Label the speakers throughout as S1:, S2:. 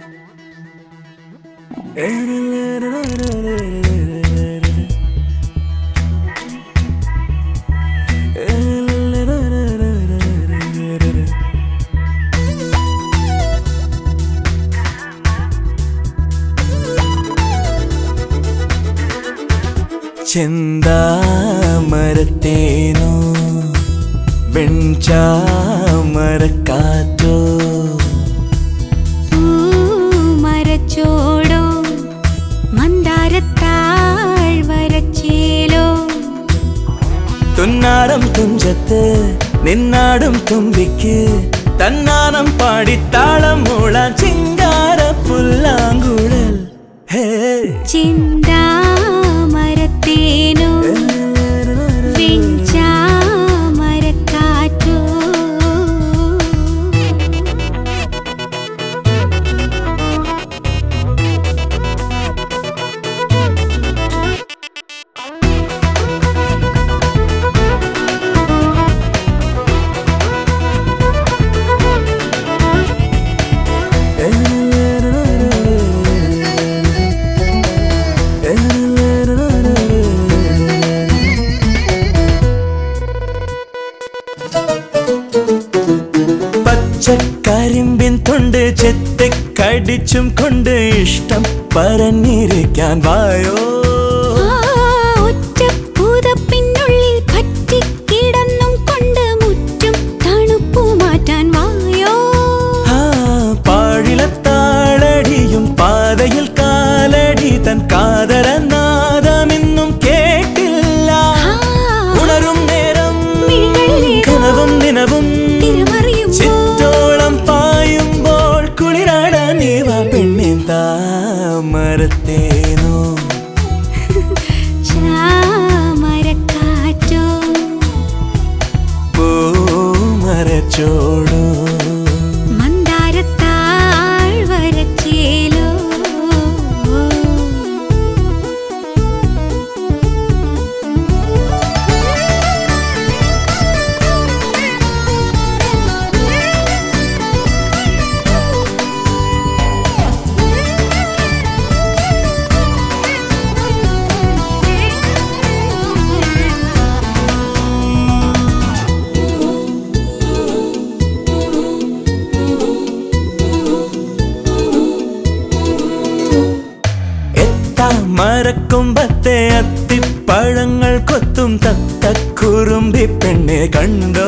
S1: ചെന്താമരത്തേനോ വെൺചാമരക്കാറ്റോ
S2: മരച്ചോടോ മന്ദാരത്താഴ്വരച്ചേലോ
S1: തുന്നാരം തുഞ്ചത്ത് നിന്നാടും തുമ്പിക്ക് തന്നാനം പാടിത്താളം മൂളാൻ ചിങ്കാര പുല്ലാങ്കുഴൽ
S2: ചെന്താമരത്തേനോ വെൺചാമരക്കാറ്റോ
S1: കരിമ്പിൻ തൊണ്ട് ചെത്തിക്കടിച്ചും കൊണ്ട് ഇഷ്ടം പറഞ്ഞിരിക്കാൻ വായോ
S2: ഒറ്റപ്പൂതപ്പിനുള്ളിൽ പറ്റിക്കിടന്നും കൊണ്ട് മുറ്റും തണുപ്പു മാറ്റാൻ വായോ
S1: പാഴിലത്താളടിയും പാതയിൽ കാലടി തൻ കാതരനാദമിന്നും കേട്ടില്ല ഉണരും നേരം കനവും നിനവും ചിറ്റോളം പായുമ്പോൾ കുളിരാടാൻ നീവ പെണ്ണിൻ താമരത്തേനോ
S2: ചാമരക്കാറ്റോ
S1: പൂമരച്ചോടോ
S2: മന്ദാരത്താഴ്വരച്ചേലോ
S1: മരക്കൊമ്പത്തെ അത്തിപ്പഴങ്ങൾ കൊത്തും തത്തക്കുറുമ്പി പെണ്ണെ കണ്ടോ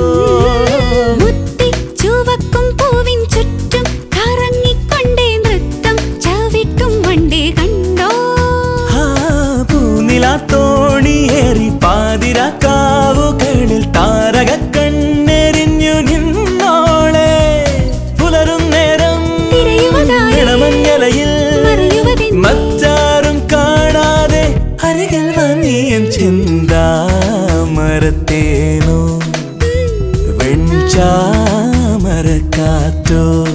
S2: ചുവക്കും പൂവിൻ ചുറ്റും കറങ്ങിക്കൊണ്ടേ നൃത്തം ചവിട്ടും വണ്ടേ കണ്ടോ
S1: പൂനിലാത്തോണിയേറി പാതിരാക്കാവുകളിൽ താരക കണ്ണെറിഞ്ഞു നിന്നോളെ പുലരും നേരം ഇളമഞ്ഞലയിൽ മറ്റാരും കാണാതെ അരികിൽ വന്നിയും ചെന്താമരത്തേനോ വെൺചാമരക്കാറ്റോ